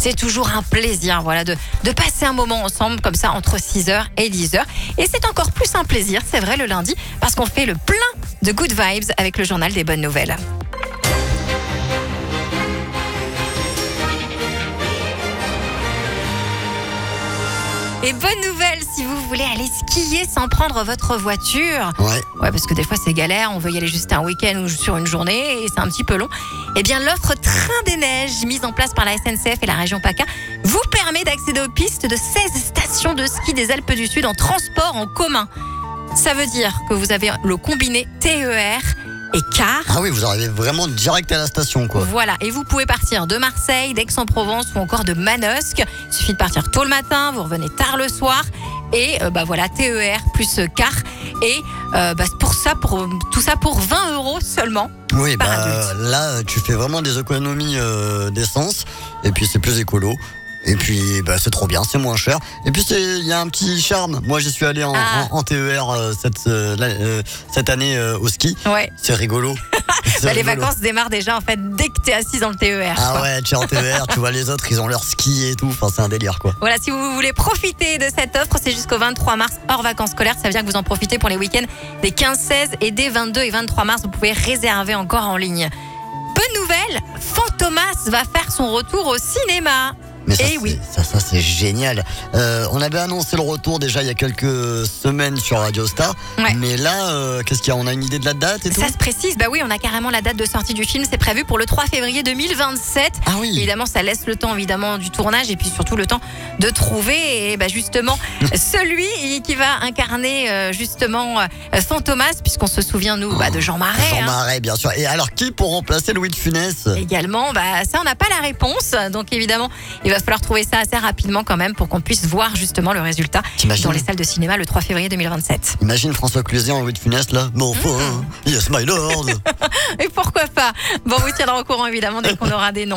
C'est toujours un plaisir, voilà, de passer un moment ensemble comme ça entre 6h et 10h. Et c'est encore plus un plaisir, c'est vrai, le lundi, parce qu'on fait le plein de good vibes avec le journal des bonnes nouvelles. Et bonne nouvelle si vous voulez aller skier sans prendre votre voiture. Ouais, parce que des fois c'est galère, on veut y aller juste un week-end ou sur une journée et c'est un petit peu long. Eh bien l'offre Train des Neiges, mise en place par la SNCF et la région PACA, vous permet d'accéder aux pistes de 16 stations de ski des Alpes du Sud en transport en commun. Ça veut dire que vous avez le combiné TER et car. Ah oui, vous arrivez vraiment direct à la station, quoi. Voilà, et vous pouvez partir de Marseille, d'Aix-en-Provence ou encore de Manosque. Il suffit de partir tôt le matin, vous revenez tard le soir. Et voilà, TER plus car. Et pour tout ça pour 20 € seulement. Oui, par adulte. Là, tu fais vraiment des économies d'essence. Et puis, c'est plus écolo. Et puis, c'est trop bien, c'est moins cher. Et puis, il y a un petit charme. Moi, j'y suis allé en TER cette année au ski. Ouais. C'est rigolo. Les vacances démarrent déjà, en fait, dès que t'es assis dans le TER. Ah quoi. ouais, tu es en TER, tu vois les autres, ils ont leur ski et tout. Enfin, c'est un délire, quoi. Voilà, si vous voulez profiter de cette offre, c'est jusqu'au 23 mars, hors vacances scolaires. Ça veut dire que vous en profitez pour les week-ends des 15, 16 et des 22 et 23 mars. Vous pouvez réserver encore en ligne. Bonne nouvelle, Fantomas va faire son retour au cinéma. Mais ça, oui. ça c'est génial. On avait annoncé le retour déjà il y a quelques semaines sur Radio Star. Ouais. Mais là, qu'est-ce qu'il y a? On a une idée de la date et tout? Ça se précise, oui, on a carrément la date de sortie du film. C'est prévu pour le 3 février 2027. Ah oui. Évidemment, ça laisse le temps du tournage et puis surtout le temps de trouver justement celui qui va incarner Fantomas, puisqu'on se souvient nous de Jean Marais. Jean Marais, bien sûr. Et alors, qui pour remplacer Louis de Funès? Également, ça on n'a pas la réponse. Donc évidemment, il va falloir trouver ça assez rapidement quand même pour qu'on puisse voir justement le résultat dans les salles de cinéma le 3 février 2027. Imagine François Cluzet en Louis de Funès là. Bon, yes my lord. Et pourquoi pas? Bon, on vous tiendra au courant évidemment dès qu'on aura des noms.